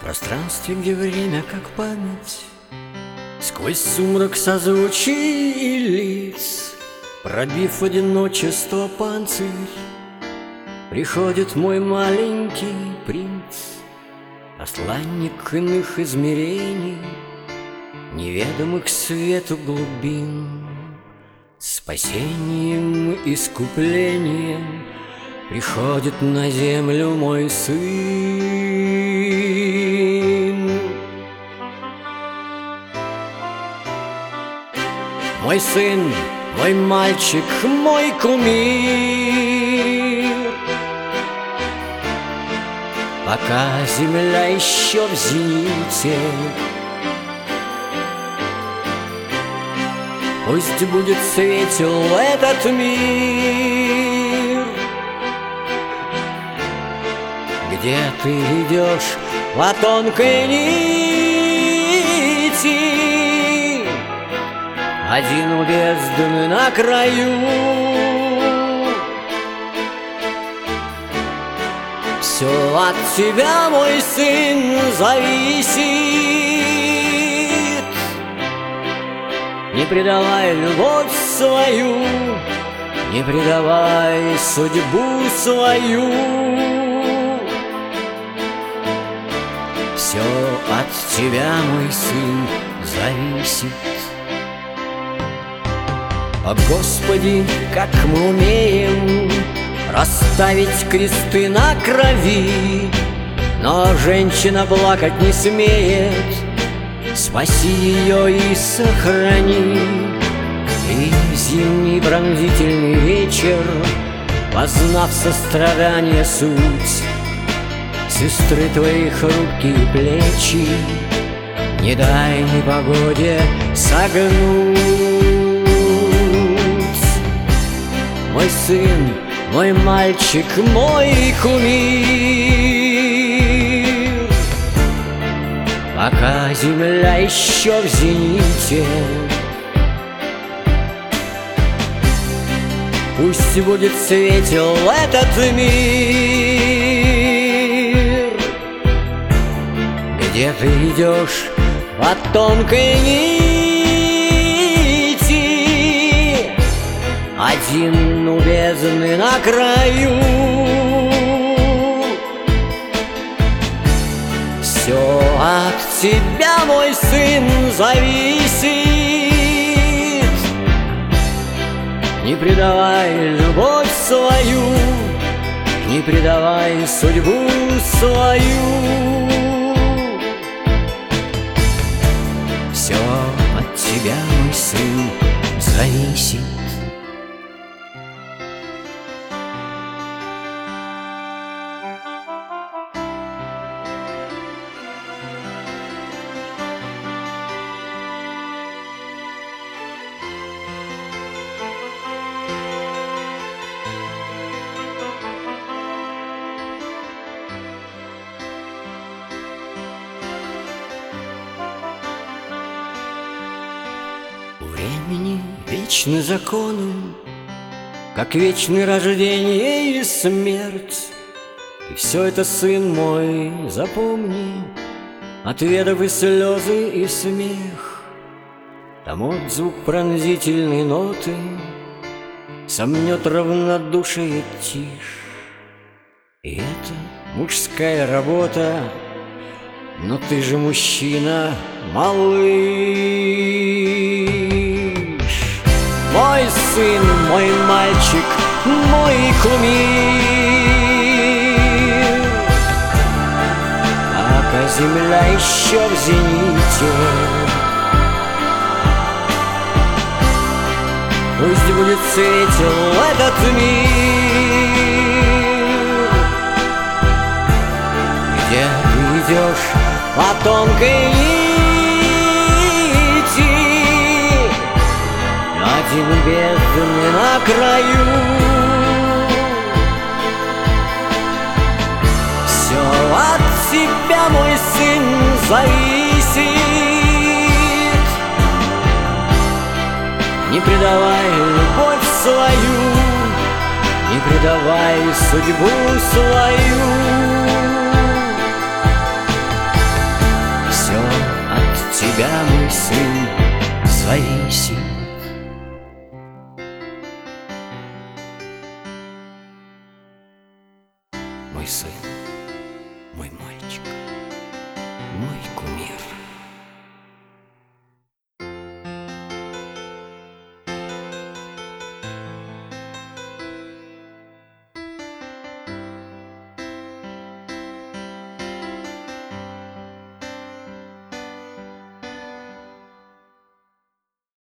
пространстве, где время как память, сквозь сумрак созвучий и лиц, пробив одиночество панцирь, приходит мой маленький принц, посланник иных измерений, неведомых свету глубин. Спасением и искуплением приходит на землю мой сын. Мой сын, мой мальчик, мой кумир. Пока земля еще в зените, пусть будет светел этот мир, где ты идешь по тонкой нити, один у бездны на краю. Все от тебя, мой сын, зависит. Не предавай любовь свою, не предавай судьбу свою. Все от тебя, мой сын, зависит. О Господи, как мы умеем расставить кресты на крови, но женщина плакать не смеет. Спаси ее и сохрани. И в зимний пронзительный вечер, познав сострадание суть, сестры твои хрупкие плечи не дай непогоде согнуть. Мой сын, мой мальчик, мой кумир, пока земля еще в зените, пусть будет светел этот мир, где ты идешь по тонкой нити, один у бездны на краю. Все от тебя, мой сын, зависит. Не предавай любовь свою, не предавай судьбу свою. Все от тебя, мой сын, зависит. У времени вечны законы, как вечны рождение и смерть. И все это, сын мой, запомни, отведав и слезы, и смех. Там отзвук пронзительной ноты сомнет равнодушие тишь. И это мужская работа, но ты же мужчина, малыш. Мой сын, мой мальчик, мой кумир, пока земля еще в зените, пусть будет светел этот мир, где ты идешь по тонкой нити, один бездны на краю. Все от тебя, мой сын, зависит. Не предавай любовь свою, не предавай судьбу свою. Таисия.